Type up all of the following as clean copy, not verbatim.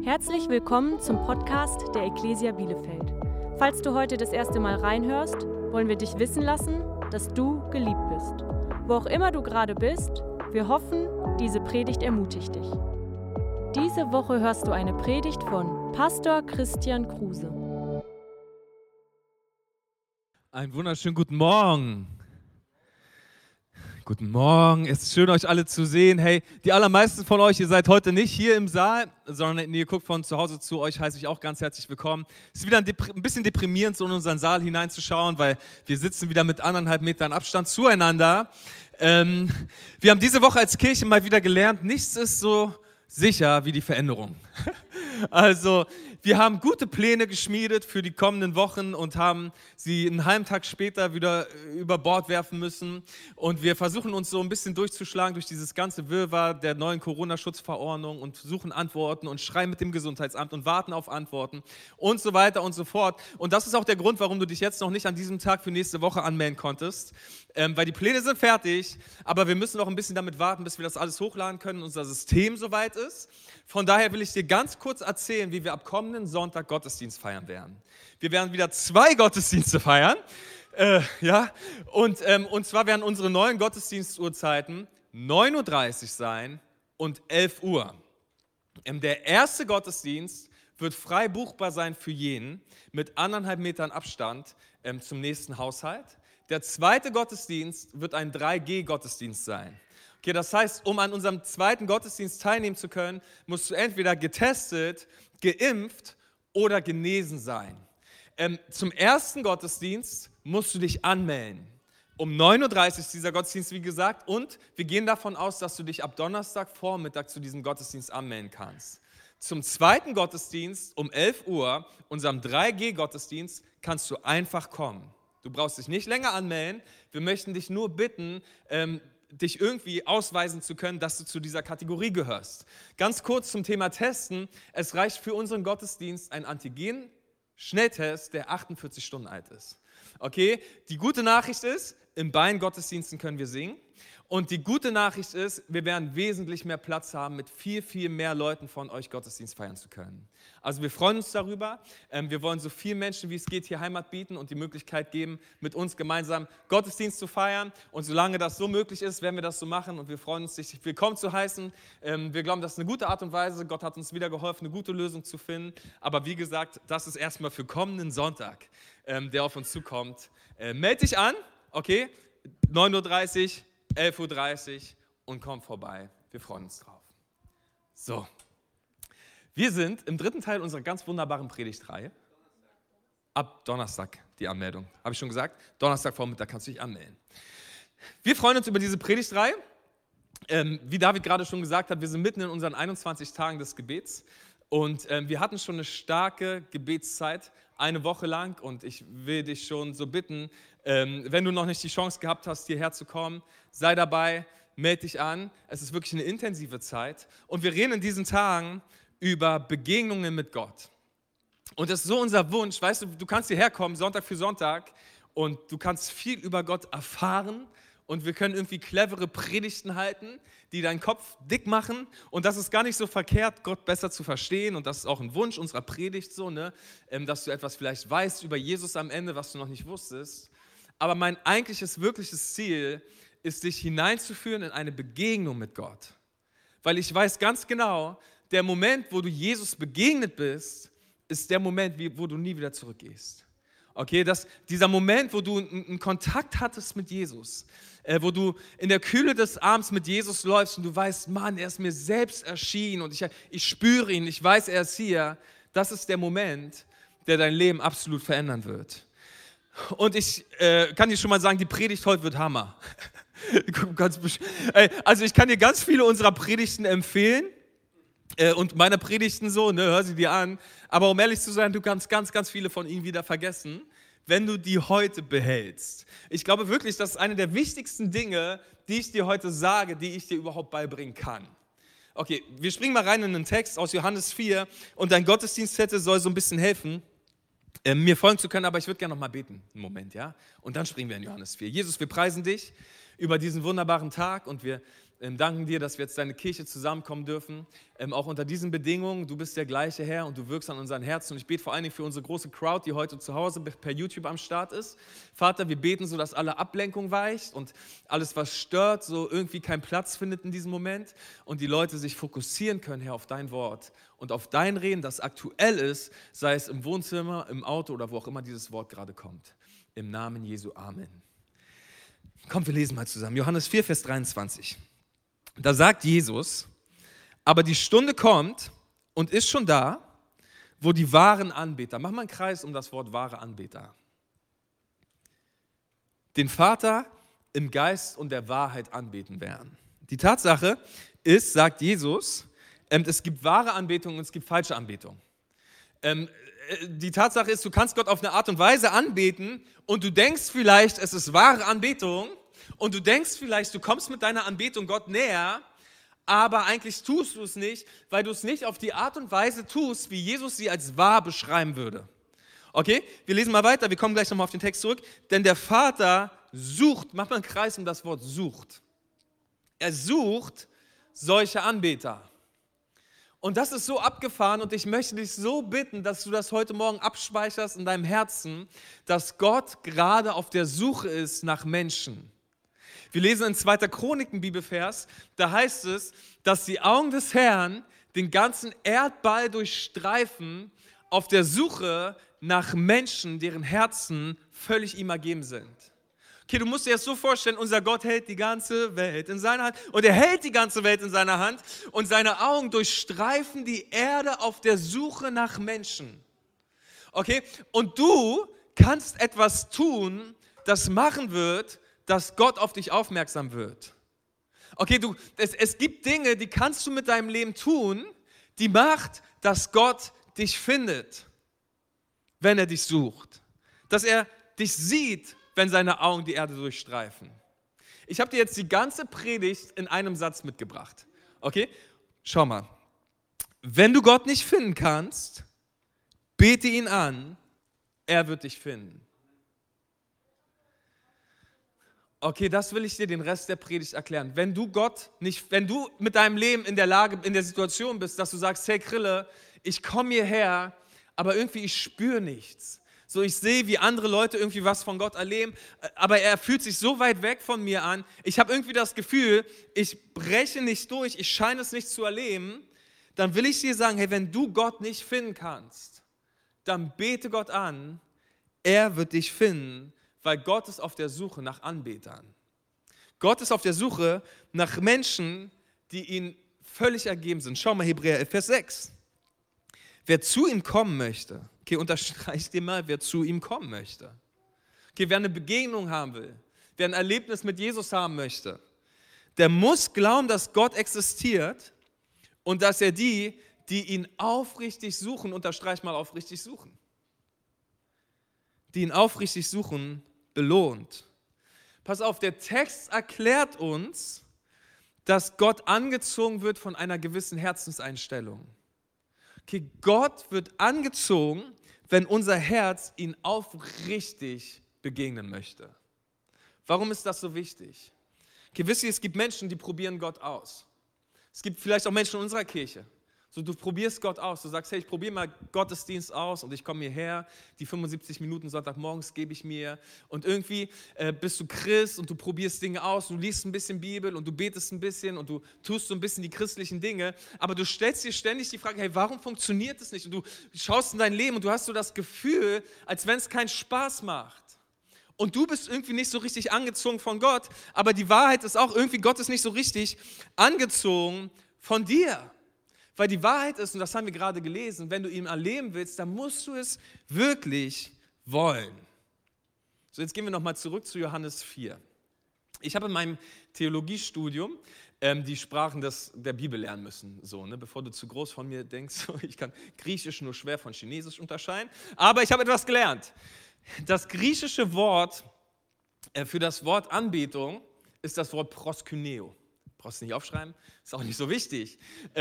Herzlich willkommen zum Podcast der Ecclesia Bielefeld. Falls du heute das erste Mal reinhörst, wollen wir dich wissen lassen, dass du geliebt bist. Wo auch immer du gerade bist, wir hoffen, diese Predigt ermutigt dich. Diese Woche hörst du eine Predigt von Pastor Christian Kruse. Einen wunderschönen guten Morgen. Guten Morgen, es ist schön, euch alle zu sehen. Hey, die allermeisten von euch, ihr seid heute nicht hier im Saal, sondern ihr guckt von zu Hause zu. Euch heiße ich auch ganz herzlich willkommen. Es ist wieder ein bisschen deprimierend, so in unseren Saal hineinzuschauen, weil wir sitzen wieder mit 1,5 Metern Abstand zueinander. Wir haben diese Woche als Kirche mal wieder gelernt, nichts ist so sicher wie die Veränderung. Also, wir haben gute Pläne geschmiedet für die kommenden Wochen und haben sie einen halben Tag später wieder über Bord werfen müssen. Und wir versuchen uns so ein bisschen durchzuschlagen durch dieses ganze Wirrwarr der neuen Corona-Schutzverordnung und suchen Antworten und schreiben mit dem Gesundheitsamt und warten auf Antworten und so weiter und so fort. Und das ist auch der Grund, warum du dich jetzt noch nicht an diesem Tag für nächste Woche anmelden konntest. Weil die Pläne sind fertig, aber wir müssen noch ein bisschen damit warten, bis wir das alles hochladen können, unser System soweit ist. Von daher will ich dir ganz kurz erzählen, wie wir ab kommenden Sonntag Gottesdienst feiern werden. Wir werden wieder 2 Gottesdienste feiern. Und zwar werden unsere neuen Gottesdienstuhrzeiten 9:30 Uhr sein und 11 Uhr. Der erste Gottesdienst wird frei buchbar sein für jeden mit 1,5 Metern Abstand zum nächsten Haushalt. Der zweite Gottesdienst wird ein 3G-Gottesdienst sein. Okay, das heißt, um an unserem zweiten Gottesdienst teilnehmen zu können, musst du entweder getestet, geimpft oder genesen sein. Zum ersten Gottesdienst musst du dich anmelden. Um 9:30 Uhr ist dieser Gottesdienst, wie gesagt, und wir gehen davon aus, dass du dich ab Donnerstagvormittag zu diesem Gottesdienst anmelden kannst. Zum zweiten Gottesdienst um 11 Uhr, unserem 3G-Gottesdienst, kannst du einfach kommen. Du brauchst dich nicht länger anmelden. Wir möchten dich nur bitten, dich irgendwie ausweisen zu können, dass du zu dieser Kategorie gehörst. Ganz kurz zum Thema Testen. Es reicht für unseren Gottesdienst ein Antigen-Schnelltest, der 48 Stunden alt ist. Okay, die gute Nachricht ist, in beiden Gottesdiensten können wir singen. Und die gute Nachricht ist, wir werden wesentlich mehr Platz haben, mit viel, viel mehr Leuten von euch Gottesdienst feiern zu können. Also wir freuen uns darüber. Wir wollen so vielen Menschen, wie es geht, hier Heimat bieten und die Möglichkeit geben, mit uns gemeinsam Gottesdienst zu feiern. Und solange das so möglich ist, werden wir das so machen. Und wir freuen uns, dich willkommen zu heißen. Wir glauben, das ist eine gute Art und Weise. Gott hat uns wieder geholfen, eine gute Lösung zu finden. Aber wie gesagt, das ist erstmal für kommenden Sonntag, der auf uns zukommt. Meld dich an, okay? 9:30 Uhr. 11:30 Uhr und komm vorbei. Wir freuen uns drauf. So, wir sind im dritten Teil unserer ganz wunderbaren Predigtreihe. Ab Donnerstag die Anmeldung. Habe ich schon gesagt? Donnerstagvormittag kannst du dich anmelden. Wir freuen uns über diese Predigtreihe. Wie David gerade schon gesagt hat, wir sind mitten in unseren 21 Tagen des Gebets. Und wir hatten schon eine starke Gebetszeit, eine Woche lang. Und ich will dich schon so bitten, wenn du noch nicht die Chance gehabt hast, hierher zu kommen, sei dabei, melde dich an. Es ist wirklich eine intensive Zeit. Und wir reden in diesen Tagen über Begegnungen mit Gott. Und das ist so unser Wunsch, weißt du, du kannst hierher kommen, Sonntag für Sonntag, und du kannst viel über Gott erfahren. Und wir können irgendwie clevere Predigten halten, die deinen Kopf dick machen. Und das ist gar nicht so verkehrt, Gott besser zu verstehen. Und das ist auch ein Wunsch unserer Predigt, so, ne? Dass du etwas vielleicht weißt über Jesus am Ende, was du noch nicht wusstest. Aber mein eigentliches, wirkliches Ziel ist, dich hineinzuführen in eine Begegnung mit Gott. Weil ich weiß ganz genau, der Moment, wo du Jesus begegnet bist, ist der Moment, wo du nie wieder zurückgehst. Okay, dieser Moment, wo du einen Kontakt hattest mit Jesus, wo du in der Kühle des Abends mit Jesus läufst und du weißt, Mann, er ist mir selbst erschienen und ich spüre ihn, ich weiß, er ist hier. Das ist der Moment, der dein Leben absolut verändern wird. Und ich kann dir schon mal sagen, die Predigt heute wird Hammer. Also ich kann dir ganz viele unserer Predigten empfehlen. Und meine Predigten so, ne, hör sie dir an. Aber um ehrlich zu sein, du kannst ganz, ganz viele von ihnen wieder vergessen, wenn du die heute behältst. Ich glaube wirklich, das ist eine der wichtigsten Dinge, die ich dir heute sage, die ich dir überhaupt beibringen kann. Okay, wir springen mal rein in einen Text aus Johannes 4 und dein Gottesdienstzettel soll so ein bisschen helfen, mir folgen zu können, aber ich würde gerne noch mal beten, einen Moment, ja? Und dann springen wir in Johannes 4. Jesus, wir preisen dich über diesen wunderbaren Tag und wir Danken dir, dass wir jetzt deine Kirche zusammenkommen dürfen, auch unter diesen Bedingungen. Du bist der gleiche Herr und du wirkst an unseren Herzen. Und ich bete vor allen Dingen für unsere große Crowd, die heute zu Hause per YouTube am Start ist. Vater, wir beten so, dass alle Ablenkung weicht und alles, was stört, so irgendwie keinen Platz findet in diesem Moment und die Leute sich fokussieren können, Herr, auf dein Wort und auf dein Reden, das aktuell ist, sei es im Wohnzimmer, im Auto oder wo auch immer dieses Wort gerade kommt. Im Namen Jesu, Amen. Komm, wir lesen mal zusammen. Johannes 4, Vers 23. Da sagt Jesus, aber die Stunde kommt und ist schon da, wo die wahren Anbeter, mach mal einen Kreis um das Wort wahre Anbeter, den Vater im Geist und der Wahrheit anbeten werden. Die Tatsache ist, sagt Jesus, es gibt wahre Anbetung und es gibt falsche Anbetung. Die Tatsache ist, du kannst Gott auf eine Art und Weise anbeten und du denkst vielleicht, es ist wahre Anbetung und du denkst vielleicht, du kommst mit deiner Anbetung Gott näher, aber eigentlich tust du es nicht, weil du es nicht auf die Art und Weise tust, wie Jesus sie als wahr beschreiben würde. Okay, wir lesen mal weiter, wir kommen gleich nochmal auf den Text zurück. Denn der Vater sucht, mach mal einen Kreis um das Wort sucht. Er sucht solche Anbeter. Und das ist so abgefahren und ich möchte dich so bitten, dass du das heute Morgen abspeicherst in deinem Herzen, dass Gott gerade auf der Suche ist nach Menschen. Wir lesen in 2. Chroniken Bibelvers, da heißt es, dass die Augen des Herrn den ganzen Erdball durchstreifen auf der Suche nach Menschen, deren Herzen völlig ihm ergeben sind. Okay, du musst dir das so vorstellen, unser Gott hält die ganze Welt in seiner Hand und er hält die ganze Welt in seiner Hand und seine Augen durchstreifen die Erde auf der Suche nach Menschen. Okay, und du kannst etwas tun, das machen wird, dass Gott auf dich aufmerksam wird. Okay, es gibt Dinge, die kannst du mit deinem Leben tun, die macht, dass Gott dich findet, wenn er dich sucht. Dass er dich sieht, wenn seine Augen die Erde durchstreifen. Ich habe dir jetzt die ganze Predigt in einem Satz mitgebracht. Okay? Schau mal. Wenn du Gott nicht finden kannst, bete ihn an, er wird dich finden. Okay, das will ich dir den Rest der Predigt erklären. Wenn du mit deinem Leben in der Situation bist, dass du sagst, hey Krille, ich komme hierher, aber irgendwie ich spüre nichts. So, ich sehe, wie andere Leute irgendwie was von Gott erleben, aber er fühlt sich so weit weg von mir an. Ich habe irgendwie das Gefühl, ich breche nicht durch, ich scheine es nicht zu erleben. Dann will ich dir sagen, hey, wenn du Gott nicht finden kannst, dann bete Gott an, er wird dich finden, weil Gott ist auf der Suche nach Anbetern. Gott ist auf der Suche nach Menschen, die ihm völlig ergeben sind. Schau mal, Hebräer 11, Vers 6. Wer zu ihm kommen möchte, okay, unterstreich dir mal, wer zu ihm kommen möchte. Okay, wer eine Begegnung haben will, wer ein Erlebnis mit Jesus haben möchte, der muss glauben, dass Gott existiert und dass er die ihn aufrichtig suchen, unterstreich mal aufrichtig suchen, die ihn aufrichtig suchen, belohnt. Pass auf, der Text erklärt uns, dass Gott angezogen wird von einer gewissen Herzenseinstellung. Okay, Gott wird angezogen, wenn unser Herz ihn aufrichtig begegnen möchte. Warum ist das so wichtig? Okay, wisst ihr, es gibt Menschen, die probieren Gott aus. Es gibt vielleicht auch Menschen in unserer Kirche. So, du probierst Gott aus. Du sagst, hey, ich probiere mal Gottesdienst aus und ich komme hierher, die 75 Minuten Sonntagmorgens gebe ich mir und irgendwie bist du Christ und du probierst Dinge aus, du liest ein bisschen Bibel und du betest ein bisschen und du tust so ein bisschen die christlichen Dinge, aber du stellst dir ständig die Frage, hey, warum funktioniert das nicht? Und du schaust in dein Leben und du hast so das Gefühl, als wenn es keinen Spaß macht. Und du bist irgendwie nicht so richtig angezogen von Gott, aber die Wahrheit ist auch irgendwie, Gott ist nicht so richtig angezogen von dir. Weil die Wahrheit ist, und das haben wir gerade gelesen, wenn du ihn erleben willst, dann musst du es wirklich wollen. So, jetzt gehen wir nochmal zurück zu Johannes 4. Ich habe in meinem Theologiestudium die Sprachen der Bibel lernen müssen. So, ne? Bevor du zu groß von mir denkst, so, ich kann Griechisch nur schwer von Chinesisch unterscheiden. Aber ich habe etwas gelernt. Das griechische Wort für das Wort Anbetung ist das Wort proskyneo. Brauchst du nicht aufschreiben, ist auch nicht so wichtig.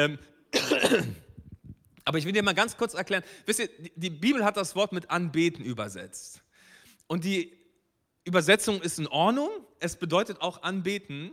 Aber ich will dir mal ganz kurz erklären, wisst ihr, die Bibel hat das Wort mit anbeten übersetzt. Und die Übersetzung ist in Ordnung, es bedeutet auch anbeten,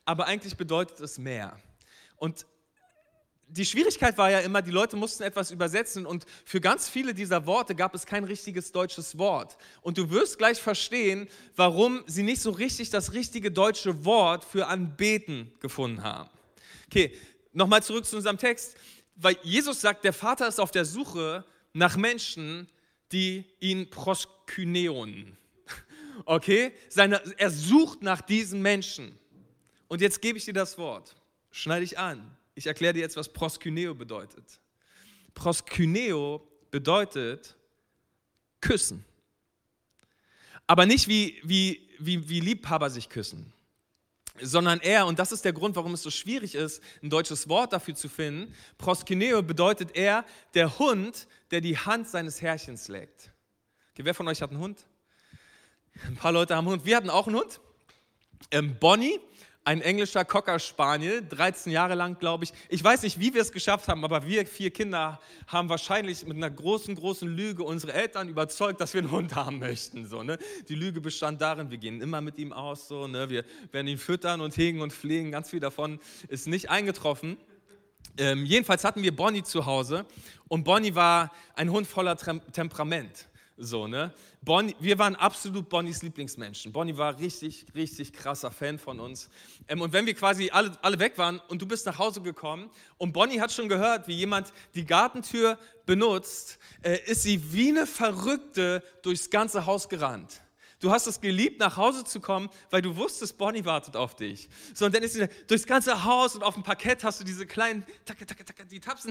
aber eigentlich bedeutet es mehr. Und die Schwierigkeit war ja immer, die Leute mussten etwas übersetzen und für ganz viele dieser Worte gab es kein richtiges deutsches Wort. Und du wirst gleich verstehen, warum sie nicht so richtig das richtige deutsche Wort für anbeten gefunden haben. Okay, nochmal zurück zu unserem Text, weil Jesus sagt, der Vater ist auf der Suche nach Menschen, die ihn proskyneon. Okay, er sucht nach diesen Menschen. Und jetzt gebe ich dir das Wort, schneide ich an. Ich erkläre dir jetzt, was proskyneo bedeutet. Proskyneo bedeutet küssen. Aber nicht wie Liebhaber sich küssen, sondern und das ist der Grund, warum es so schwierig ist, ein deutsches Wort dafür zu finden. Proskyneo bedeutet der Hund, der die Hand seines Herrchens leckt. Okay, wer von euch hat einen Hund? Ein paar Leute haben einen Hund. Wir hatten auch einen Hund. Bonnie. Ein englischer Cocker Spaniel, 13 Jahre lang, glaube ich. Ich weiß nicht, wie wir es geschafft haben, aber wir 4 Kinder haben wahrscheinlich mit einer großen Lüge unsere Eltern überzeugt, dass wir einen Hund haben möchten. So, ne? Die Lüge bestand darin, wir gehen immer mit ihm aus, so, ne? Wir werden ihn füttern und hegen und pflegen. Ganz viel davon ist nicht eingetroffen. Jedenfalls hatten wir Bonnie zu Hause und Bonnie war ein Hund voller Temperament. So, ne? Wir waren absolut Bonnies Lieblingsmenschen. Bonnie war richtig krasser Fan von uns. Und wenn wir quasi alle weg waren und du bist nach Hause gekommen und Bonnie hat schon gehört, wie jemand die Gartentür benutzt, ist sie wie eine Verrückte durchs ganze Haus gerannt. Du hast es geliebt, nach Hause zu kommen, weil du wusstest, Bonnie wartet auf dich. So, und dann ist sie durchs ganze Haus und auf dem Parkett hast du diese kleinen, die Tapsen,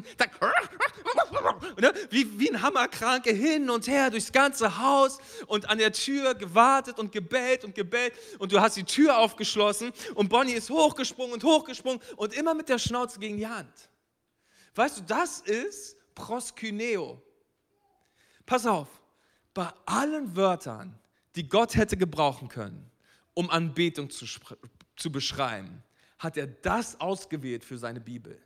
wie ein Hammerkranke hin und her durchs ganze Haus und an der Tür gewartet und gebellt und du hast die Tür aufgeschlossen und Bonnie ist hochgesprungen und immer mit der Schnauze gegen die Hand. Weißt du, das ist proskyneo. Pass auf, bei allen Wörtern, die Gott hätte gebrauchen können, um Anbetung zu beschreiben, hat er das ausgewählt für seine Bibel.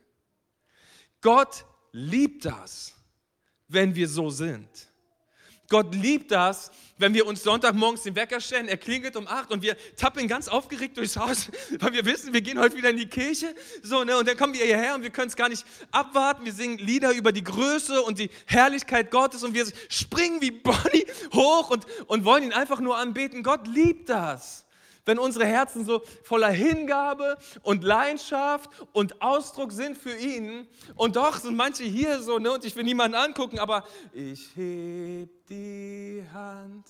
Gott liebt das, wenn wir so sind. Gott liebt das, wenn wir uns Sonntagmorgens den Wecker stellen, er klingelt um 8 und wir tappeln ganz aufgeregt durchs Haus, weil wir wissen, wir gehen heute wieder in die Kirche. So, ne? Und dann kommen wir hierher und wir können es gar nicht abwarten. Wir singen Lieder über die Größe und die Herrlichkeit Gottes und wir springen wie Bonnie hoch und wollen ihn einfach nur anbeten. Gott liebt das, wenn unsere Herzen so voller Hingabe und Leidenschaft und Ausdruck sind für ihn. Und doch sind manche hier so, ne, und ich will niemanden angucken, aber ich heb die Hand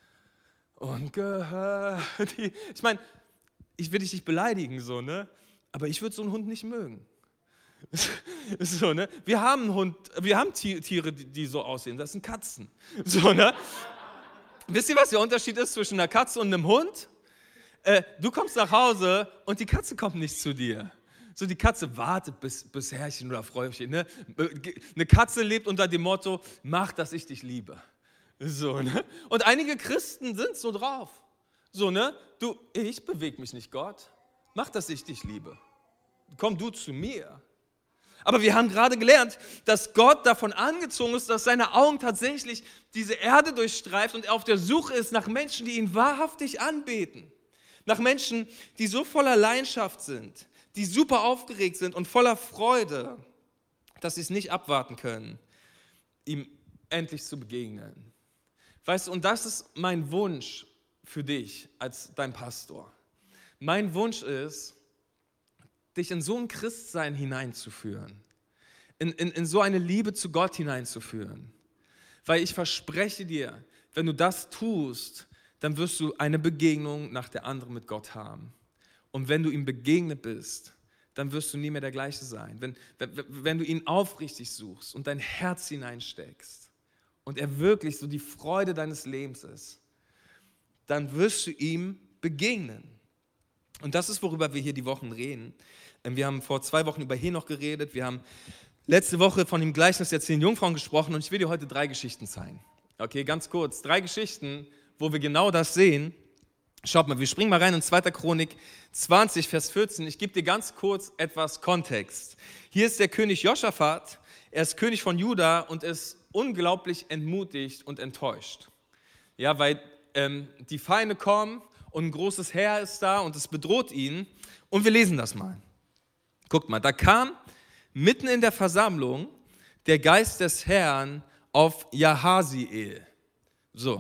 und gehör die. Ich meine, ich will dich nicht beleidigen, so, ne, aber ich würde so einen Hund nicht mögen. So, ne? Wir haben einen Hund, wir haben Tiere, die so aussehen, das sind Katzen. So, ne? Wisst ihr, was der Unterschied ist zwischen einer Katze und einem Hund? Du kommst nach Hause und die Katze kommt nicht zu dir. So, die Katze wartet bis Herrchen oder Fräulein. Ne? Eine Katze lebt unter dem Motto, mach, dass ich dich liebe. So, ne? Und einige Christen sind so drauf. So, ne? Ich bewege mich nicht, Gott. Mach, dass ich dich liebe. Komm du zu mir. Aber wir haben gerade gelernt, dass Gott davon angezogen ist, dass seine Augen tatsächlich diese Erde durchstreift und er auf der Suche ist nach Menschen, die ihn wahrhaftig anbeten. Nach Menschen, die so voller Leidenschaft sind, die super aufgeregt sind und voller Freude, dass sie es nicht abwarten können, ihm endlich zu begegnen. Weißt du, und das ist mein Wunsch für dich als dein Pastor. Mein Wunsch ist, dich in so ein Christsein hineinzuführen, in so eine Liebe zu Gott hineinzuführen. Weil ich verspreche dir, wenn du das tust, dann wirst du eine Begegnung nach der anderen mit Gott haben. Und wenn du ihm begegnet bist, dann wirst du nie mehr der gleiche sein. Wenn du ihn aufrichtig suchst und dein Herz hineinsteckst und er wirklich so die Freude deines Lebens ist, dann wirst du ihm begegnen. Und das ist, worüber wir hier die Wochen reden. Wir haben vor 2 Wochen über Henoch geredet, wir haben letzte Woche von dem Gleichnis der 10 Jungfrauen gesprochen und ich will dir heute 3 Geschichten zeigen. Okay, ganz kurz, 3 Geschichten, wo wir genau das sehen. Schaut mal, wir springen mal rein in 2. Chronik 20, Vers 14. Ich gebe dir ganz kurz etwas Kontext. Hier ist der König Josaphat, er ist König von Juda und ist unglaublich entmutigt und enttäuscht. Ja, weil die Feinde kommen und ein großes Heer ist da und es bedroht ihn. Und wir lesen das mal. Guckt mal, da kam mitten in der Versammlung der Geist des Herrn auf Jahaziel. So,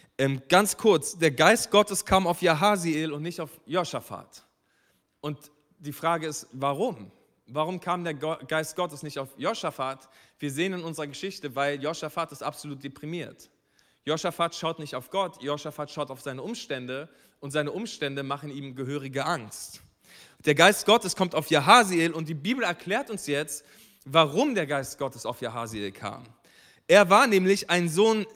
ganz kurz, der Geist Gottes kam auf Jahaziel und nicht auf Josaphat. Und die Frage ist, warum? Warum kam der Geist Gottes nicht auf Josaphat? Wir sehen in unserer Geschichte, weil Josaphat ist absolut deprimiert. Josaphat schaut nicht auf Gott, Josaphat schaut auf seine Umstände und seine Umstände machen ihm gehörige Angst. Der Geist Gottes kommt auf Jahaziel und die Bibel erklärt uns jetzt, warum der Geist Gottes auf Jahaziel kam. Er war nämlich ein Sohn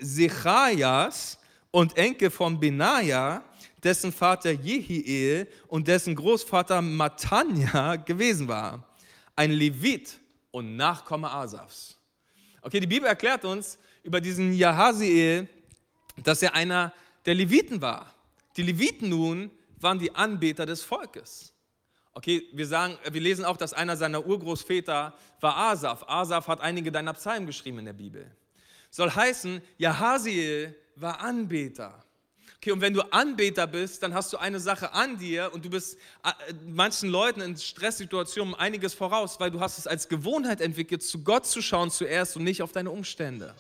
Sechajas und Enkel von Benaja, dessen Vater Jehiel und dessen Großvater Matanja gewesen war. Ein Levit und Nachkomme Asafs. Okay, die Bibel erklärt uns über diesen Jahaziel, dass er einer der Leviten war. Die Leviten nun waren die Anbeter des Volkes. Okay, wir lesen auch, dass einer seiner Urgroßväter war Asaf. Asaf hat einige deiner Psalmen geschrieben in der Bibel. Soll heißen, Jahaziel war Anbeter. Okay, und wenn du Anbeter bist, dann hast du eine Sache an dir und du bist manchen Leuten in Stresssituationen einiges voraus, weil du hast es als Gewohnheit entwickelt, zu Gott zu schauen zuerst und nicht auf deine Umstände.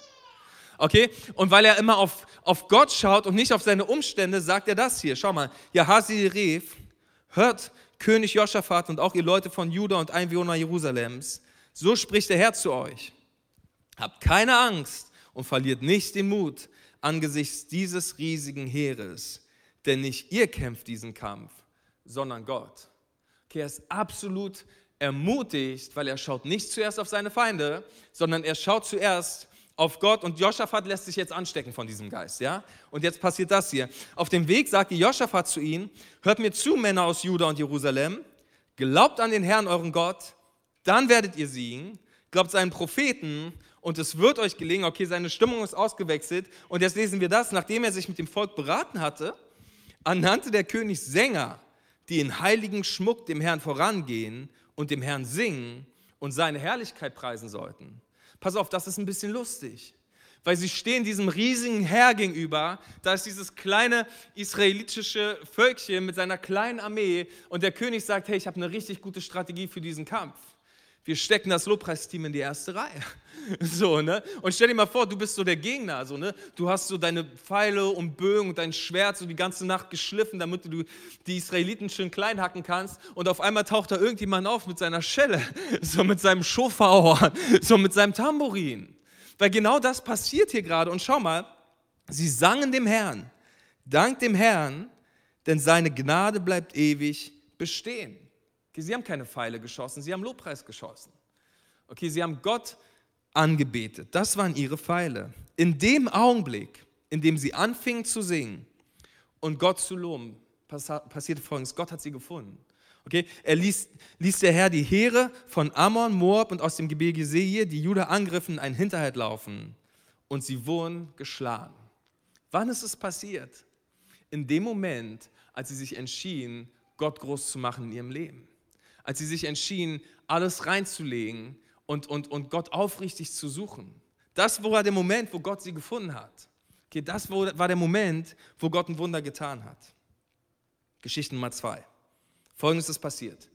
Okay, und weil er immer auf Gott schaut und nicht auf seine Umstände, sagt er das hier. Schau mal, Jahaziel rief, hört König Josaphat und auch ihr Leute von Juda und Einwohner Jerusalems, so spricht der Herr zu euch. Habt keine Angst und verliert nicht den Mut angesichts dieses riesigen Heeres, denn nicht ihr kämpft diesen Kampf, sondern Gott. Okay, er ist absolut ermutigt, weil er schaut nicht zuerst auf seine Feinde, sondern er schaut zuerst auf Gott und Josaphat lässt sich jetzt anstecken von diesem Geist, ja? Und jetzt passiert das hier. Auf dem Weg sagte Josaphat zu ihnen, hört mir zu, Männer aus Juda und Jerusalem, glaubt an den Herrn, euren Gott, dann werdet ihr siegen, glaubt seinen Propheten und es wird euch gelingen. Okay, seine Stimmung ist ausgewechselt und jetzt lesen wir das, nachdem er sich mit dem Volk beraten hatte, ernannte der König Sänger, die in heiligen Schmuck dem Herrn vorangehen und dem Herrn singen und seine Herrlichkeit preisen sollten. Pass auf, das ist ein bisschen lustig, weil sie stehen diesem riesigen Heer gegenüber, da ist dieses kleine israelitische Völkchen mit seiner kleinen Armee und der König sagt, hey, ich habe eine richtig gute Strategie für diesen Kampf. Wir stecken das Lobpreisteam in die erste Reihe. So, ne? Und stell dir mal vor, du bist so der Gegner, so, ne? Du hast so deine Pfeile und Bögen und dein Schwert so die ganze Nacht geschliffen, damit du die Israeliten schön klein hacken kannst und auf einmal taucht da irgendjemand auf mit seiner Schelle, so mit seinem Schofarhorn, so mit seinem Tambourin. Weil genau das passiert hier gerade und schau mal, sie sangen dem Herrn, dank dem Herrn, denn seine Gnade bleibt ewig bestehen. Okay, sie haben keine Pfeile geschossen, sie haben Lobpreis geschossen. Okay, sie haben Gott angebetet. Das waren ihre Pfeile. In dem Augenblick, in dem sie anfingen zu singen und Gott zu loben, passierte Folgendes. Gott hat sie gefunden. Okay, er ließ der Herr die Heere von Ammon, Moab und aus dem Gebirge Seir, die Juda angriffen, einen Hinterhalt laufen. Und sie wurden geschlagen. Wann ist es passiert? In dem Moment, als sie sich entschieden, Gott groß zu machen in ihrem Leben. Als sie sich entschieden, alles reinzulegen und Gott aufrichtig zu suchen. Das war der Moment, wo Gott sie gefunden hat. Okay, das war der Moment, wo Gott ein Wunder getan hat. Geschichte Nummer 2. Folgendes ist passiert.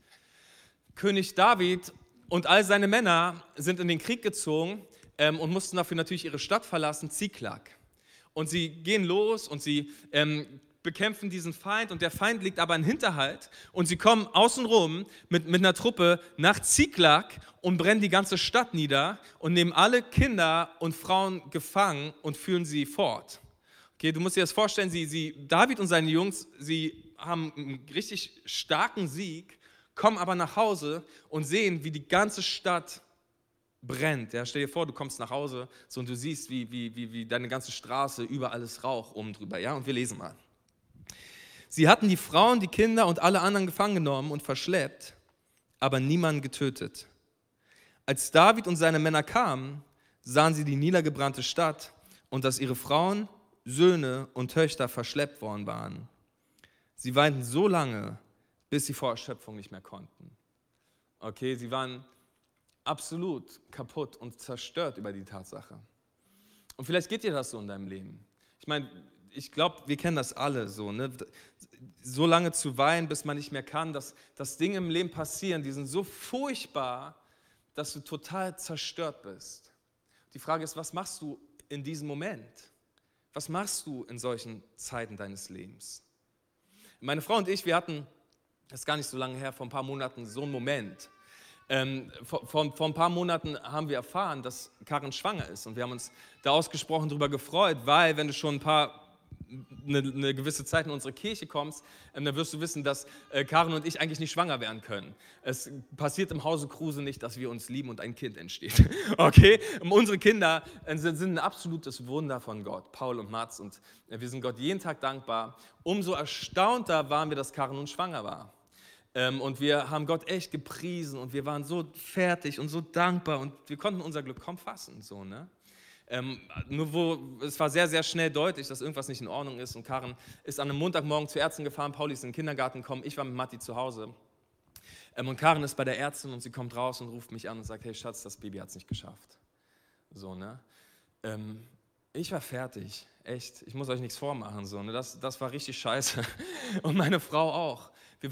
König David und all seine Männer sind in den Krieg gezogen und mussten dafür natürlich ihre Stadt verlassen, Ziklag. Und sie gehen los und sie bekämpfen diesen Feind und der Feind liegt aber in Hinterhalt und sie kommen außenrum mit einer Truppe nach Ziklag und brennen die ganze Stadt nieder und nehmen alle Kinder und Frauen gefangen und führen sie fort. Okay, du musst dir das vorstellen, David und seine Jungs, sie haben einen richtig starken Sieg, kommen aber nach Hause und sehen, wie die ganze Stadt brennt. Ja, stell dir vor, du kommst nach Hause so, und du siehst, wie deine ganze Straße, überall ist Rauch oben drüber. Ja? Und wir lesen mal. Sie hatten die Frauen, die Kinder und alle anderen gefangen genommen und verschleppt, aber niemanden getötet. Als David und seine Männer kamen, sahen sie die niedergebrannte Stadt und dass ihre Frauen, Söhne und Töchter verschleppt worden waren. Sie weinten so lange, bis sie vor Erschöpfung nicht mehr konnten. Okay, sie waren absolut kaputt und zerstört über die Tatsache. Und vielleicht geht dir das so in deinem Leben. Ich meine, ich glaube, wir kennen das alle so, ne? So lange zu weinen, bis man nicht mehr kann, dass Dinge im Leben passieren, die sind so furchtbar, dass du total zerstört bist. Die Frage ist, was machst du in diesem Moment? Was machst du in solchen Zeiten deines Lebens? Meine Frau und ich, wir hatten, das ist gar nicht so lange her, vor ein paar Monaten so einen Moment. Vor ein paar Monaten haben wir erfahren, dass Karin schwanger ist und wir haben uns da ausgesprochen darüber gefreut, weil wenn du schon eine gewisse Zeit in unsere Kirche kommst, dann wirst du wissen, dass Karin und ich eigentlich nicht schwanger werden können. Es passiert im Hause Kruse nicht, dass wir uns lieben und ein Kind entsteht. Okay? Unsere Kinder sind ein absolutes Wunder von Gott, Paul und Mats, und wir sind Gott jeden Tag dankbar. Umso erstaunter waren wir, dass Karin nun schwanger war. Und wir haben Gott echt gepriesen und wir waren so fertig und so dankbar und wir konnten unser Glück kaum fassen. So, ne? Es war sehr, sehr schnell deutlich, dass irgendwas nicht in Ordnung ist, und Karin ist an einem Montagmorgen zur Ärztin gefahren, Pauli ist in den Kindergarten gekommen, ich war mit Matti zu Hause, und Karin ist bei der Ärztin und sie kommt raus und ruft mich an und sagt, hey Schatz, das Baby hat es nicht geschafft. So, ne? Ich war fertig, echt, ich muss euch nichts vormachen, so, ne? Das war richtig scheiße und meine Frau auch. Wir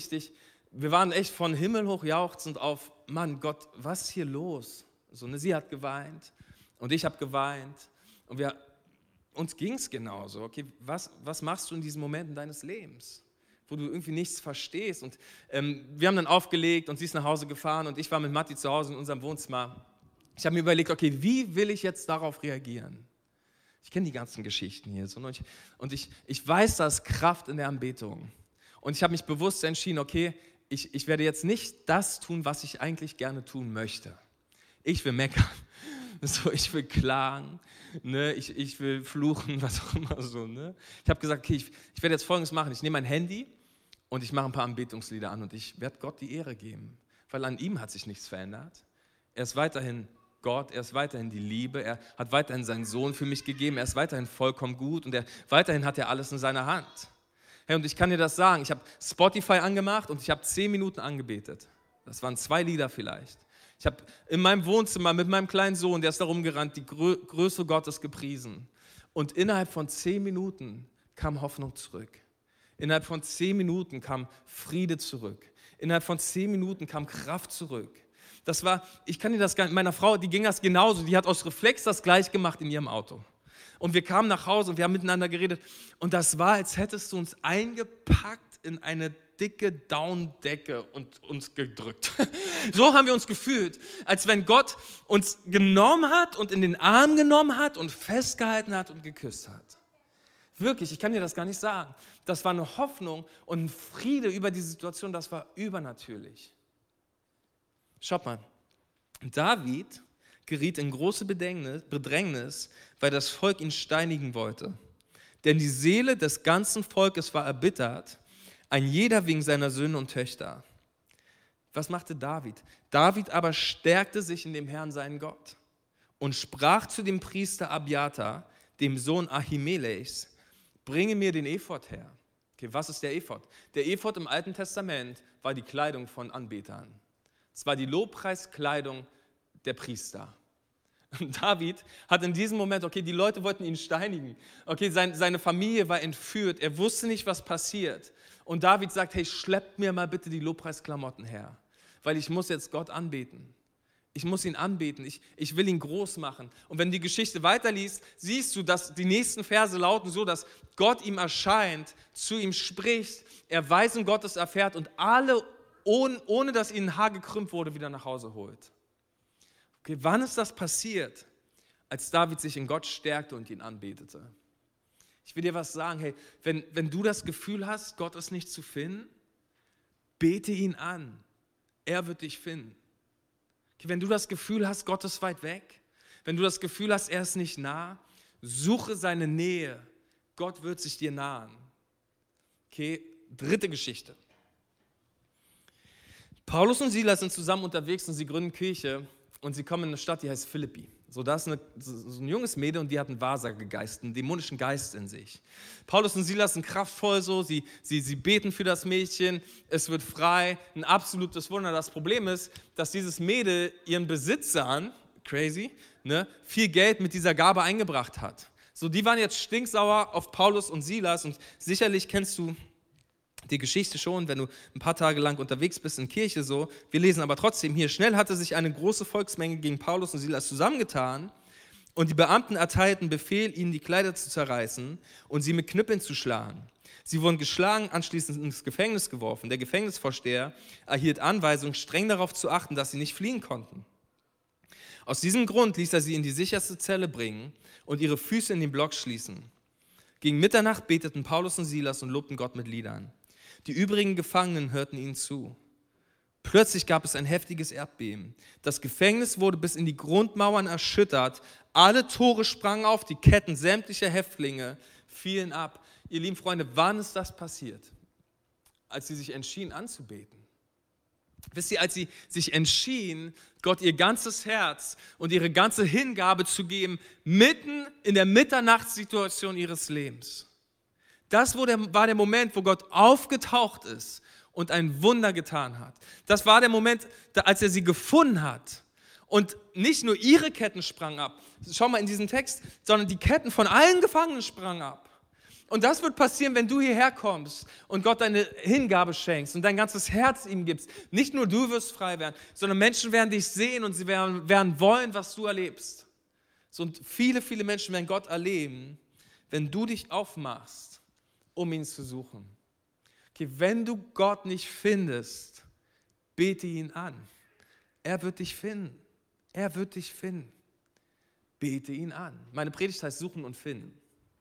waren echt von Himmel hoch jauchzend auf, Mann, Gott, was ist hier los? So, ne? Sie hat geweint. Und ich habe geweint und uns ging es genauso. Okay, was machst du in diesen Momenten deines Lebens, wo du irgendwie nichts verstehst? Und wir haben dann aufgelegt und sie ist nach Hause gefahren und ich war mit Matti zu Hause in unserem Wohnzimmer. Ich habe mir überlegt, okay, wie will ich jetzt darauf reagieren? Ich kenne die ganzen Geschichten hier und ich weiß, da ist Kraft in der Anbetung. Und ich habe mich bewusst entschieden, okay, ich werde jetzt nicht das tun, was ich eigentlich gerne tun möchte. Ich will meckern. So, ich will klagen, ne? Ich will fluchen, was auch immer so. Ne? Ich habe gesagt, okay, ich werde jetzt Folgendes machen. Ich nehme mein Handy und ich mache ein paar Anbetungslieder an und ich werde Gott die Ehre geben, weil an ihm hat sich nichts verändert. Er ist weiterhin Gott, er ist weiterhin die Liebe, er hat weiterhin seinen Sohn für mich gegeben, er ist weiterhin vollkommen gut und weiterhin hat er alles in seiner Hand. Hey, und ich kann dir das sagen, ich habe Spotify angemacht und ich habe 10 Minuten angebetet. Das waren 2 Lieder vielleicht. Ich habe in meinem Wohnzimmer mit meinem kleinen Sohn, der ist da rumgerannt, die Größe Gottes gepriesen. Und innerhalb von 10 Minuten kam Hoffnung zurück. Innerhalb von 10 Minuten kam Friede zurück. Innerhalb von 10 Minuten kam Kraft zurück. Ich kann dir das gar nicht, meiner Frau, die ging das genauso, die hat aus Reflex das gleich gemacht in ihrem Auto. Und wir kamen nach Hause und wir haben miteinander geredet. Und das war, als hättest du uns eingepackt in eine dicke Daunendecke und uns gedrückt. So haben wir uns gefühlt, als wenn Gott uns genommen hat und in den Arm genommen hat und festgehalten hat und geküsst hat. Wirklich, ich kann dir das gar nicht sagen. Das war eine Hoffnung und ein Friede über die Situation, das war übernatürlich. Schaut mal, David geriet in große Bedrängnis, weil das Volk ihn steinigen wollte. Denn die Seele des ganzen Volkes war erbittert, ein jeder wegen seiner Söhne und Töchter. Was machte David? David aber stärkte sich in dem Herrn, seinen Gott, und sprach zu dem Priester Abiathar, dem Sohn Ahimelechs, bringe mir den Ephod her. Okay, was ist der Ephod? Der Ephod im Alten Testament war die Kleidung von Anbetern. Es war die Lobpreiskleidung der Priester. Und David hat in diesem Moment, okay, die Leute wollten ihn steinigen. Okay, seine Familie war entführt, er wusste nicht, was passiert. Und David sagt, hey, schleppt mir mal bitte die Lobpreisklamotten her, weil ich muss jetzt Gott anbeten. Ich muss ihn anbeten, ich will ihn groß machen. Und wenn du die Geschichte weiterliest, siehst du, dass die nächsten Verse lauten so, dass Gott ihm erscheint, zu ihm spricht, er Weisen Gottes erfährt und alle, ohne dass ihnen ein Haar gekrümmt wurde, wieder nach Hause holt. Okay, wann ist das passiert? Als David sich in Gott stärkte und ihn anbetete. Ich will dir was sagen, hey, wenn du das Gefühl hast, Gott ist nicht zu finden, bete ihn an. Er wird dich finden. Okay, wenn du das Gefühl hast, Gott ist weit weg, wenn du das Gefühl hast, er ist nicht nah, suche seine Nähe. Gott wird sich dir nahen. Okay, 3. Geschichte. Paulus und Silas sind zusammen unterwegs und sie gründen Kirche und sie kommen in eine Stadt, die heißt Philippi. So, da ist so ein junges Mädel und die hat einen Wahrsagegeist, einen dämonischen Geist in sich. Paulus und Silas sind kraftvoll so, sie beten für das Mädchen, es wird frei, ein absolutes Wunder. Das Problem ist, dass dieses Mädel ihren Besitzern, crazy, ne, viel Geld mit dieser Gabe eingebracht hat. So, die waren jetzt stinksauer auf Paulus und Silas und sicherlich kennst du die Geschichte schon, wenn du ein paar Tage lang unterwegs bist in Kirche so. Wir lesen aber trotzdem hier, schnell hatte sich eine große Volksmenge gegen Paulus und Silas zusammengetan und die Beamten erteilten Befehl, ihnen die Kleider zu zerreißen und sie mit Knüppeln zu schlagen. Sie wurden geschlagen, anschließend ins Gefängnis geworfen. Der Gefängnisvorsteher erhielt Anweisung, streng darauf zu achten, dass sie nicht fliehen konnten. Aus diesem Grund ließ er sie in die sicherste Zelle bringen und ihre Füße in den Block schließen. Gegen Mitternacht beteten Paulus und Silas und lobten Gott mit Liedern. Die übrigen Gefangenen hörten ihnen zu. Plötzlich gab es ein heftiges Erdbeben. Das Gefängnis wurde bis in die Grundmauern erschüttert. Alle Tore sprangen auf, die Ketten sämtlicher Häftlinge fielen ab. Ihr lieben Freunde, wann ist das passiert? Als sie sich entschieden anzubeten. Wisst ihr, als sie sich entschieden, Gott ihr ganzes Herz und ihre ganze Hingabe zu geben, mitten in der Mitternachtssituation ihres Lebens. Das war der Moment, wo Gott aufgetaucht ist und ein Wunder getan hat. Das war der Moment, als er sie gefunden hat. Und nicht nur ihre Ketten sprangen ab, schau mal in diesen Text, sondern die Ketten von allen Gefangenen sprangen ab. Und das wird passieren, wenn du hierher kommst und Gott deine Hingabe schenkst und dein ganzes Herz ihm gibst. Nicht nur du wirst frei werden, sondern Menschen werden dich sehen und sie werden wollen, was du erlebst. So, und viele, viele Menschen werden Gott erleben, wenn du dich aufmachst, um ihn zu suchen. Okay, wenn du Gott nicht findest, bete ihn an. Er wird dich finden. Er wird dich finden. Bete ihn an. Meine Predigt heißt Suchen und Finden.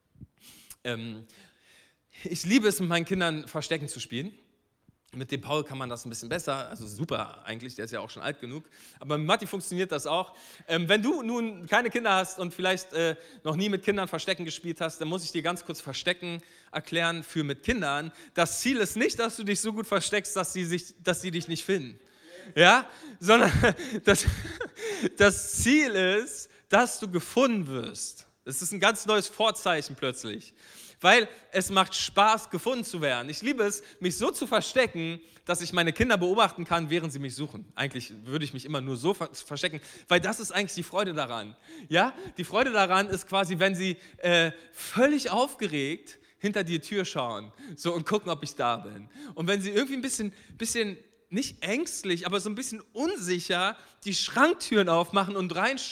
Ich liebe es, mit meinen Kindern Verstecken zu spielen. Mit dem Paul kann man das ein bisschen besser, also super eigentlich, der ist ja auch schon alt genug. Aber mit Matti funktioniert das auch. Wenn du nun keine Kinder hast und vielleicht noch nie mit Kindern Verstecken gespielt hast, dann muss ich dir ganz kurz Verstecken erklären für mit Kindern. Das Ziel ist nicht, dass du dich so gut versteckst, dass sie dich nicht finden. Ja? Sondern das Ziel ist, dass du gefunden wirst. Das ist ein ganz neues Vorzeichen plötzlich, weil es macht Spaß, gefunden zu werden. Ich liebe es, mich so zu verstecken, dass ich meine Kinder beobachten kann, während sie mich suchen. Eigentlich würde ich mich immer nur so verstecken, weil das ist eigentlich die Freude daran. Ja? Die Freude daran ist quasi, wenn sie völlig aufgeregt hinter die Tür schauen so, und gucken, ob ich da bin. Und wenn sie irgendwie ein bisschen nicht ängstlich, aber so ein bisschen unsicher die Schranktüren aufmachen und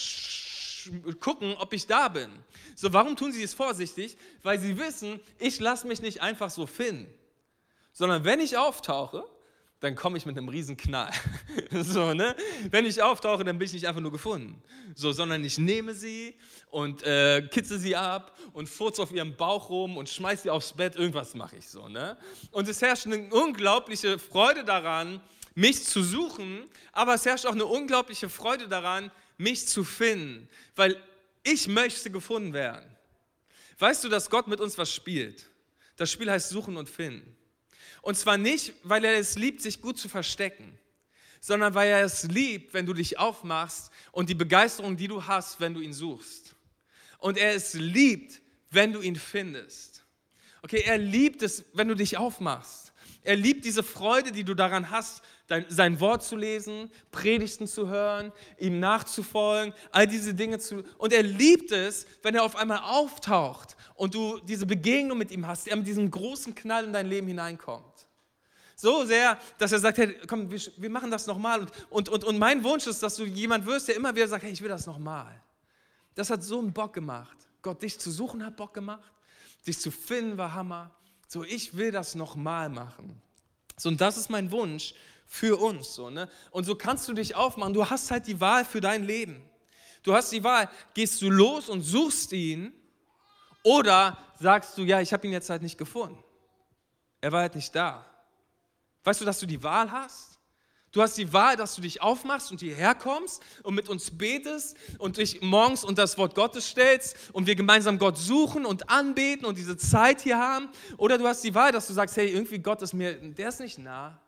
gucken, ob ich da bin. So, warum tun sie es vorsichtig? Weil sie wissen, ich lasse mich nicht einfach so finden, sondern wenn ich auftauche, dann komme ich mit einem riesen Knall. So, ne? Wenn ich auftauche, dann bin ich nicht einfach nur gefunden, so, sondern ich nehme sie und kitze sie ab und furze auf ihrem Bauch rum und schmeiße sie aufs Bett, irgendwas mache ich so. Ne? Und es herrscht eine unglaubliche Freude daran, mich zu suchen, aber es herrscht auch eine unglaubliche Freude daran, mich zu finden, weil ich möchte gefunden werden. Weißt du, dass Gott mit uns was spielt? Das Spiel heißt Suchen und Finden. Und zwar nicht, weil er es liebt, sich gut zu verstecken, sondern weil er es liebt, wenn du dich aufmachst und die Begeisterung, die du hast, wenn du ihn suchst. Und er es liebt, wenn du ihn findest. Okay, er liebt es, wenn du dich aufmachst. Er liebt diese Freude, die du daran hast, sein Wort zu lesen, Predigten zu hören, ihm nachzufolgen, all diese Dinge und er liebt es, wenn er auf einmal auftaucht und du diese Begegnung mit ihm hast, er mit diesem großen Knall in dein Leben hineinkommt. So sehr, dass er sagt, hey, komm, wir machen das nochmal. Und mein Wunsch ist, dass du jemand wirst, der immer wieder sagt, hey, ich will das nochmal. Das hat so einen Bock gemacht. Gott, dich zu suchen hat Bock gemacht, dich zu finden war Hammer. So, ich will das nochmal machen. So, und das ist mein Wunsch für uns. So, ne? Und so kannst du dich aufmachen. Du hast halt die Wahl für dein Leben. Du hast die Wahl, gehst du los und suchst ihn oder sagst du, ja, ich habe ihn jetzt halt nicht gefunden. Er war halt nicht da. Weißt du, dass du die Wahl hast? Du hast die Wahl, dass du dich aufmachst und hierher kommst und mit uns betest und dich morgens unter das Wort Gottes stellst und wir gemeinsam Gott suchen und anbeten und diese Zeit hier haben. Oder du hast die Wahl, dass du sagst, hey, irgendwie Gott ist mir, der ist nicht nah.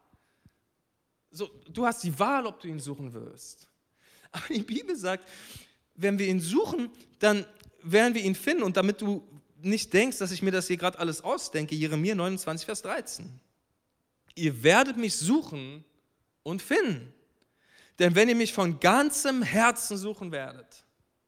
So, du hast die Wahl, ob du ihn suchen wirst. Aber die Bibel sagt, wenn wir ihn suchen, dann werden wir ihn finden. Und damit du nicht denkst, dass ich mir das hier gerade alles ausdenke, Jeremia 29, Vers 13. Ihr werdet mich suchen und finden. Denn wenn ihr mich von ganzem Herzen suchen werdet,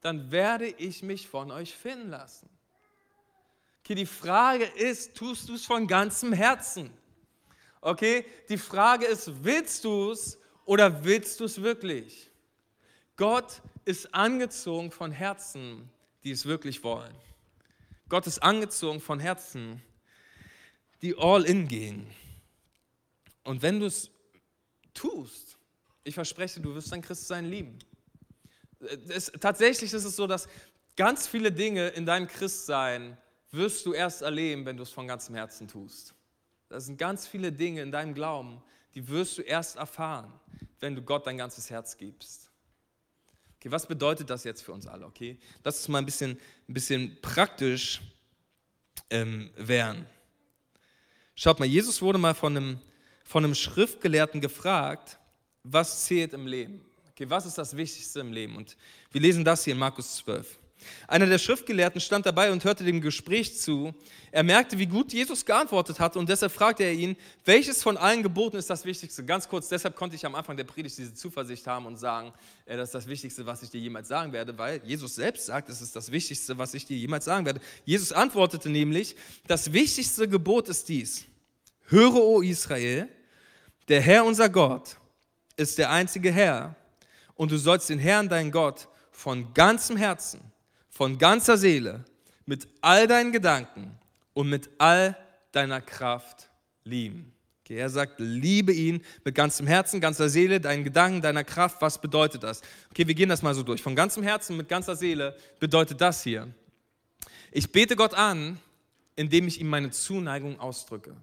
dann werde ich mich von euch finden lassen. Okay, die Frage ist, tust du es von ganzem Herzen? Okay, die Frage ist, willst du es oder willst du es wirklich? Gott ist angezogen von Herzen, die es wirklich wollen. Gott ist angezogen von Herzen, die all in gehen. Und wenn du es tust, ich verspreche, du wirst dein Christsein lieben. Tatsächlich ist es so, dass ganz viele Dinge in deinem Christsein wirst du erst erleben, wenn du es von ganzem Herzen tust. Das sind ganz viele Dinge in deinem Glauben, die wirst du erst erfahren, wenn du Gott dein ganzes Herz gibst. Okay, was bedeutet das jetzt für uns alle? Okay, lass uns mal ein bisschen praktisch werden. Schaut mal, Jesus wurde mal von einem Schriftgelehrten gefragt, was zählt im Leben? Okay, was ist das Wichtigste im Leben? Und wir lesen das hier in Markus 12. Einer der Schriftgelehrten stand dabei und hörte dem Gespräch zu. Er merkte, wie gut Jesus geantwortet hatte und deshalb fragte er ihn, welches von allen Geboten ist das Wichtigste? Ganz kurz, deshalb konnte ich am Anfang der Predigt diese Zuversicht haben und sagen, das ist das Wichtigste, was ich dir jemals sagen werde, weil Jesus selbst sagt, es ist das Wichtigste, was ich dir jemals sagen werde. Jesus antwortete nämlich, das wichtigste Gebot ist dies: Höre, o Israel, der Herr unser Gott ist der einzige Herr und du sollst den Herrn, deinen Gott, von ganzem Herzen, von ganzer Seele, mit all deinen Gedanken und mit all deiner Kraft lieben. Okay, er sagt, liebe ihn mit ganzem Herzen, ganzer Seele, deinen Gedanken, deiner Kraft. Was bedeutet das? Okay, wir gehen das mal so durch. Von ganzem Herzen, mit ganzer Seele bedeutet das hier: Ich bete Gott an, indem ich ihm meine Zuneigung ausdrücke.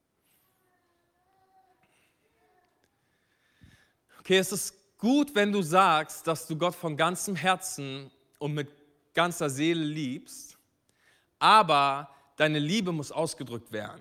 Okay, es ist gut, wenn du sagst, dass du Gott von ganzem Herzen und mit ganzer Seele liebst, aber deine Liebe muss ausgedrückt werden.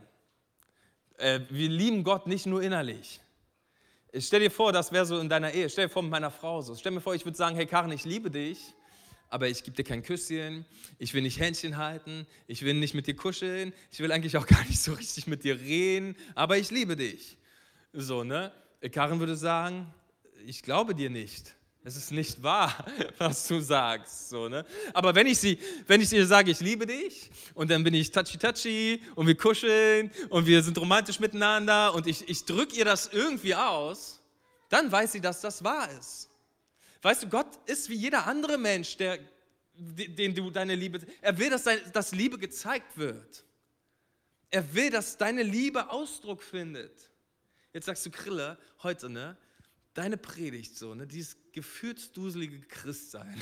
Wir lieben Gott nicht nur innerlich. Ich stell dir vor, das wäre so in deiner Ehe. Stell dir vor, mit meiner Frau so. Stell mir vor, ich würde sagen, hey Karin, ich liebe dich, aber ich gebe dir kein Küsschen, ich will nicht Händchen halten, ich will nicht mit dir kuscheln, ich will eigentlich auch gar nicht so richtig mit dir reden, aber ich liebe dich. So, ne? Karin würde sagen, ich glaube dir nicht. Es ist nicht wahr, was du sagst. So, ne? Aber wenn ich ihr sage, ich liebe dich, und dann bin ich touchy und wir kuscheln und wir sind romantisch miteinander und ich drücke ihr das irgendwie aus, dann weiß sie, dass das wahr ist. Weißt du, Gott ist wie jeder andere Mensch, den du deine Liebe... Er will, dass Liebe gezeigt wird. Er will, dass deine Liebe Ausdruck findet. Jetzt sagst du, Krille, heute, ne? Deine Predigt, so, ne, dieses gefühlsduselige Christsein,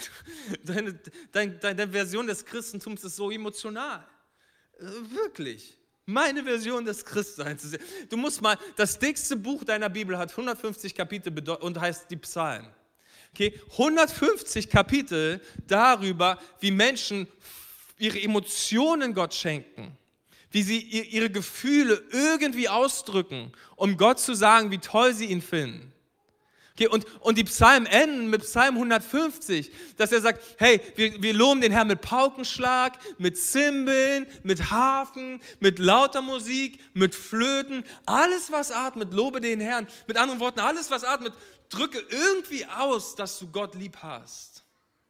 deine Version des Christentums ist so emotional. Wirklich. Meine Version des Christseins. Du musst mal, das dickste Buch deiner Bibel hat 150 Kapitel und heißt die Psalmen. Okay, 150 Kapitel darüber, wie Menschen ihre Emotionen Gott schenken. Wie sie ihre Gefühle irgendwie ausdrücken, um Gott zu sagen, wie toll sie ihn finden. Okay, und die Psalmen enden mit Psalm 150, dass er sagt, hey, wir loben den Herrn mit Paukenschlag, mit Zimbeln, mit Harfen, mit lauter Musik, mit Flöten, alles was atmet, lobe den Herrn. Mit anderen Worten, alles was atmet, drücke irgendwie aus, dass du Gott lieb hast.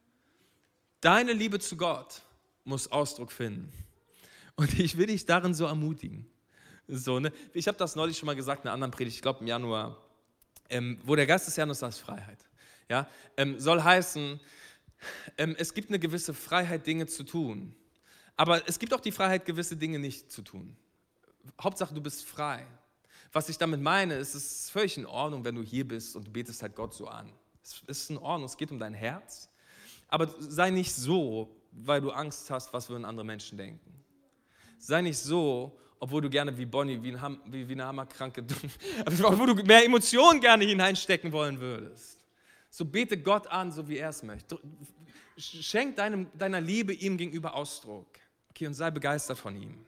Deine Liebe zu Gott muss Ausdruck finden. Und ich will dich darin so ermutigen. So, ne? Ich habe das neulich schon mal gesagt in einer anderen Predigt, ich glaube im Januar, wo der Geist des Herrn ist, das ist Freiheit. Ja? Soll heißen, es gibt eine gewisse Freiheit, Dinge zu tun. Aber es gibt auch die Freiheit, gewisse Dinge nicht zu tun. Hauptsache, du bist frei. Was ich damit meine, ist, es ist völlig in Ordnung, wenn du hier bist und du betest halt Gott so an. Es ist in Ordnung, es geht um dein Herz. Aber sei nicht so, weil du Angst hast, was würden andere Menschen denken. Sei nicht so, obwohl du gerne wie Bonnie, wie eine Hammerkranke, obwohl du mehr Emotionen gerne hineinstecken wollen würdest. So bete Gott an, so wie er es möchte. Schenk deiner Liebe ihm gegenüber Ausdruck. Okay, und sei begeistert von ihm.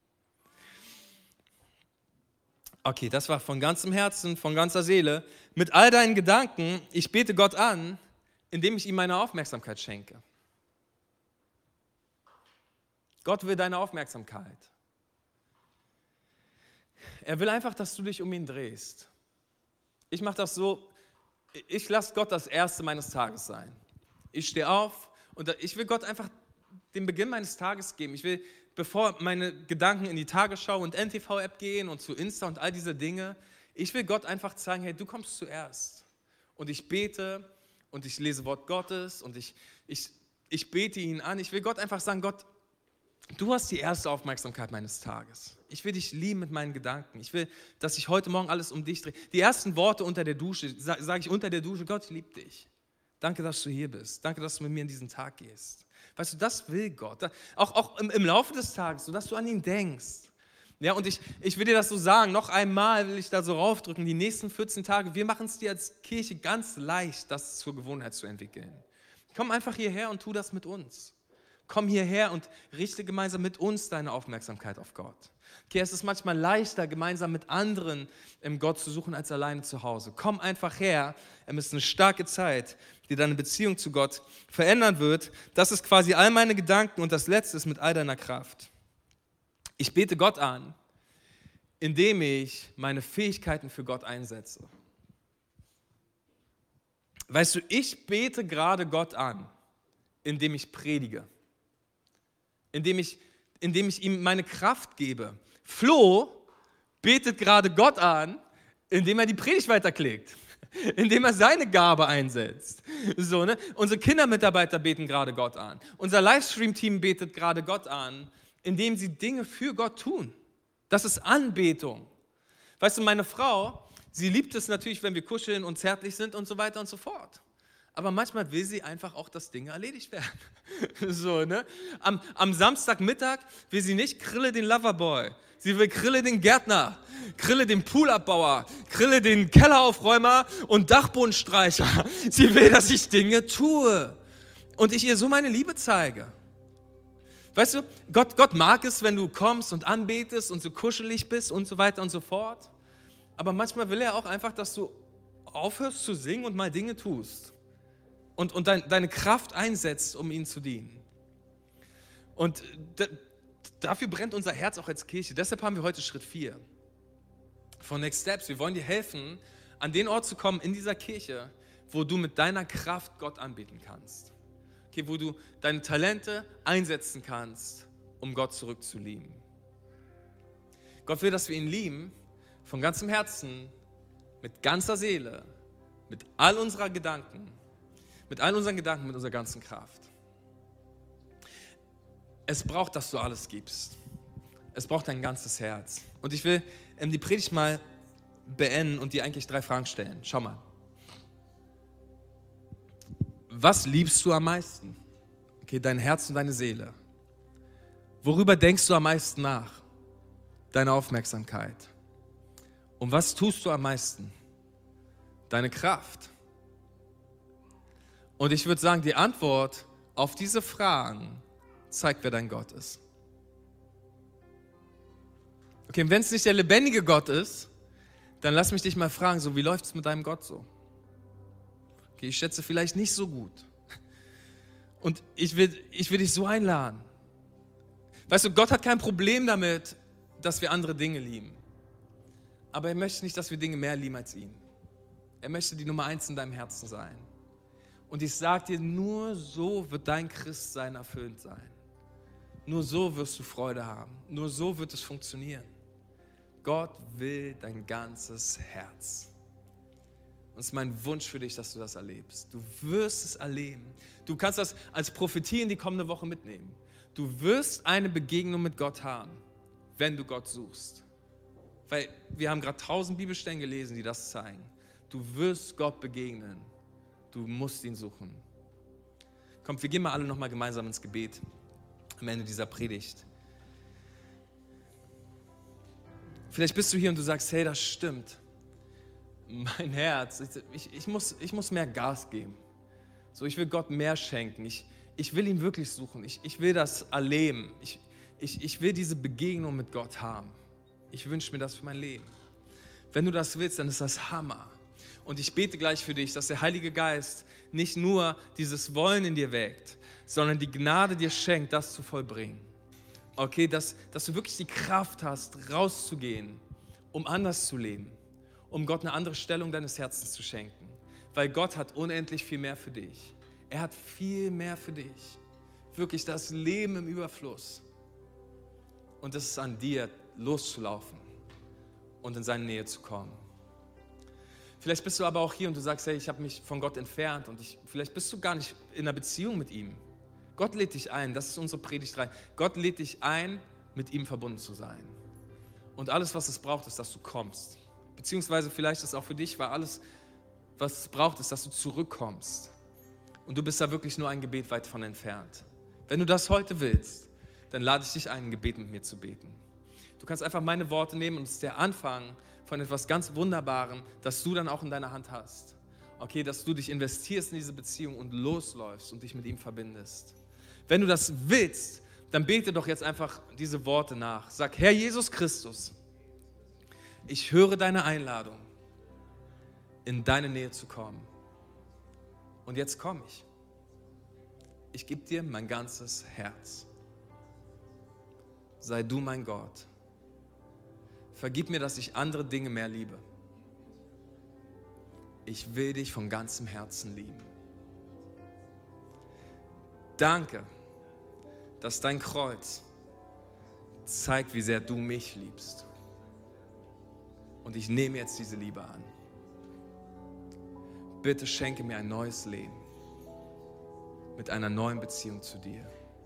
Okay, das war von ganzem Herzen, von ganzer Seele. Mit all deinen Gedanken, ich bete Gott an, indem ich ihm meine Aufmerksamkeit schenke. Gott will deine Aufmerksamkeit. Er will einfach, dass du dich um ihn drehst. Ich mache das so, ich lasse Gott das Erste meines Tages sein. Ich stehe auf Und ich will Gott einfach den Beginn meines Tages geben. Ich will, bevor meine Gedanken in die Tagesschau und NTV-App gehen und zu Insta und all diese Dinge, ich will Gott einfach zeigen, hey, du kommst zuerst. Und ich bete und ich lese Wort Gottes und ich bete ihn an. Ich will Gott einfach sagen, Gott, du hast die erste Aufmerksamkeit meines Tages. Ich will dich lieben mit meinen Gedanken. Ich will, dass sich heute Morgen alles um dich dreht. Die ersten Worte unter der Dusche, sage ich unter der Dusche, Gott, ich liebe dich. Danke, dass du hier bist. Danke, dass du mit mir in diesen Tag gehst. Weißt du, das will Gott. Auch im Laufe des Tages, sodass du an ihn denkst. Ja, und ich will dir das so sagen, noch einmal will ich da so raufdrücken, die nächsten 14 Tage, wir machen es dir als Kirche ganz leicht, das zur Gewohnheit zu entwickeln. Komm einfach hierher und tu das mit uns. Komm hierher und richte gemeinsam mit uns deine Aufmerksamkeit auf Gott. Okay, es ist manchmal leichter, gemeinsam mit anderen Gott zu suchen, als alleine zu Hause. Komm einfach her, es ist eine starke Zeit, die deine Beziehung zu Gott verändern wird. Das ist quasi all meine Gedanken und das Letzte ist mit all deiner Kraft. Ich bete Gott an, indem ich meine Fähigkeiten für Gott einsetze. Weißt du, ich bete gerade Gott an, indem ich predige. Indem ich ihm meine Kraft gebe. Flo betet gerade Gott an, indem er die Predigt weiterklickt. Indem er seine Gabe einsetzt. So, ne? Unsere Kindermitarbeiter beten gerade Gott an. Unser Livestream-Team betet gerade Gott an, indem sie Dinge für Gott tun. Das ist Anbetung. Weißt du, meine Frau, sie liebt es natürlich, wenn wir kuscheln und zärtlich sind und so weiter und so fort. Aber manchmal will sie einfach auch, dass Dinge erledigt werden. So, ne? Am Samstagmittag will sie nicht Krille den Loverboy. Sie will Krille den Gärtner, Krille den Poolabbauer, Krille den Kelleraufräumer und Dachbodenstreicher. Sie will, dass ich Dinge tue und ich ihr so meine Liebe zeige. Weißt du, Gott mag es, wenn du kommst und anbetest und so kuschelig bist und so weiter und so fort. Aber manchmal will er auch einfach, dass du aufhörst zu singen und mal Dinge tust. Und deine Kraft einsetzt, um ihm zu dienen. Und dafür brennt unser Herz auch als Kirche. Deshalb haben wir heute Schritt 4 von Next Steps. Wir wollen dir helfen, an den Ort zu kommen in dieser Kirche, wo du mit deiner Kraft Gott anbeten kannst. Okay, wo du deine Talente einsetzen kannst, um Gott zurückzulieben. Gott will, dass wir ihn lieben, von ganzem Herzen, mit ganzer Seele, mit all unseren Gedanken, mit unserer ganzen Kraft. Es braucht, dass du alles gibst. Es braucht dein ganzes Herz. Und ich will die Predigt mal beenden und dir eigentlich 3 Fragen stellen. Schau mal. Was liebst du am meisten? Okay, dein Herz und deine Seele. Worüber denkst du am meisten nach? Deine Aufmerksamkeit. Und was tust du am meisten? Deine Kraft. Und ich würde sagen, die Antwort auf diese Fragen zeigt, wer dein Gott ist. Okay, und wenn es nicht der lebendige Gott ist, dann lass mich dich mal fragen, so, wie läuft es mit deinem Gott so? Okay, ich schätze vielleicht nicht so gut. Und ich will dich so einladen. Weißt du, Gott hat kein Problem damit, dass wir andere Dinge lieben. Aber er möchte nicht, dass wir Dinge mehr lieben als ihn. Er möchte die Nummer 1 in deinem Herzen sein. Und ich sage dir, nur so wird dein Christsein erfüllt sein. Nur so wirst du Freude haben. Nur so wird es funktionieren. Gott will dein ganzes Herz. Und es ist mein Wunsch für dich, dass du das erlebst. Du wirst es erleben. Du kannst das als Prophetie in die kommende Woche mitnehmen. Du wirst eine Begegnung mit Gott haben, wenn du Gott suchst. Weil wir haben gerade 1000 Bibelstellen gelesen, die das zeigen. Du wirst Gott begegnen. Du musst ihn suchen. Kommt, wir gehen mal alle nochmal gemeinsam ins Gebet am Ende dieser Predigt. Vielleicht bist du hier und du sagst, hey, das stimmt. Mein Herz, ich muss mehr Gas geben. So, ich will Gott mehr schenken. Ich will ihn wirklich suchen. Ich will das erleben. Ich will diese Begegnung mit Gott haben. Ich wünsche mir das für mein Leben. Wenn du das willst, dann ist das Hammer. Und ich bete gleich für dich, dass der Heilige Geist nicht nur dieses Wollen in dir weckt, sondern die Gnade dir schenkt, das zu vollbringen. Okay, dass du wirklich die Kraft hast, rauszugehen, um anders zu leben, um Gott eine andere Stellung deines Herzens zu schenken. Weil Gott hat unendlich viel mehr für dich. Er hat viel mehr für dich. Wirklich das Leben im Überfluss. Und es ist an dir, loszulaufen und in seine Nähe zu kommen. Vielleicht bist du aber auch hier und du sagst, hey, ich habe mich von Gott entfernt und vielleicht bist du gar nicht in einer Beziehung mit ihm. Gott lädt dich ein, das ist unsere Predigtreihe. Gott lädt dich ein, mit ihm verbunden zu sein. Und alles, was es braucht, ist, dass du kommst. Beziehungsweise vielleicht ist es auch für dich, weil alles, was es braucht, ist, dass du zurückkommst. Und du bist da wirklich nur ein Gebet weit von entfernt. Wenn du das heute willst, dann lade ich dich ein, ein Gebet mit mir zu beten. Du kannst einfach meine Worte nehmen und es ist der Anfang von etwas ganz Wunderbarem, das du dann auch in deiner Hand hast. Okay, dass du dich investierst in diese Beziehung und losläufst und dich mit ihm verbindest. Wenn du das willst, dann bete doch jetzt einfach diese Worte nach. Sag, Herr Jesus Christus, ich höre deine Einladung, in deine Nähe zu kommen. Und jetzt komme ich. Ich gebe dir mein ganzes Herz. Sei du mein Gott. Vergib mir, dass ich andere Dinge mehr liebe. Ich will dich von ganzem Herzen lieben. Danke, dass dein Kreuz zeigt, wie sehr du mich liebst. Und ich nehme jetzt diese Liebe an. Bitte schenke mir ein neues Leben mit einer neuen Beziehung zu dir.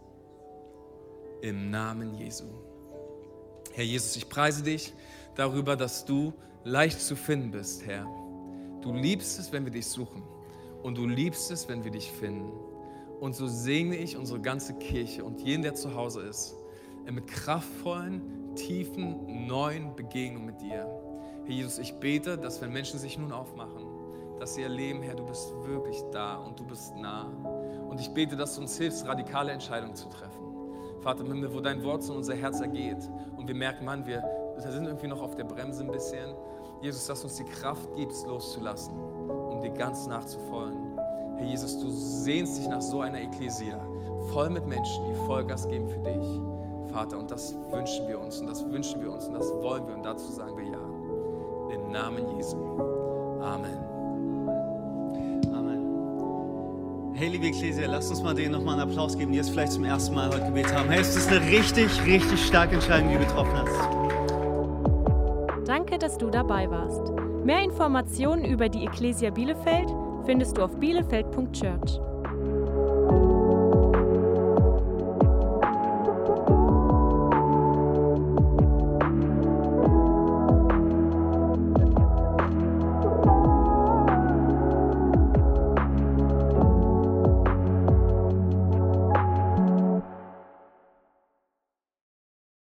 Im Namen Jesu. Herr Jesus, ich preise dich darüber, dass du leicht zu finden bist, Herr. Du liebst es, wenn wir dich suchen. Und du liebst es, wenn wir dich finden. Und so segne ich unsere ganze Kirche und jeden, der zu Hause ist, mit kraftvollen, tiefen, neuen Begegnungen mit dir. Herr Jesus, ich bete, dass wenn Menschen sich nun aufmachen, dass sie erleben, Herr, du bist wirklich da und du bist nah. Und ich bete, dass du uns hilfst, radikale Entscheidungen zu treffen. Vater im Himmel, wo dein Wort zu unser Herz ergeht und wir merken, Mann, wir sind irgendwie noch auf der Bremse ein bisschen. Jesus, dass du uns die Kraft gibst, loszulassen, um dir ganz nachzufolgen. Herr Jesus, du sehnst dich nach so einer Ekklesia, voll mit Menschen, die Vollgas geben für dich. Vater, und das wünschen wir uns und das wünschen wir uns und das wollen wir und dazu sagen wir ja. Im Namen Jesu. Amen. Hey, liebe Ekklesia, lasst uns mal denen nochmal einen Applaus geben, die jetzt vielleicht zum ersten Mal heute gebetet haben. Hey, es ist eine richtig, richtig starke Entscheidung, die du getroffen hast. Danke, dass du dabei warst. Mehr Informationen über die Ekklesia Bielefeld findest du auf bielefeld.church.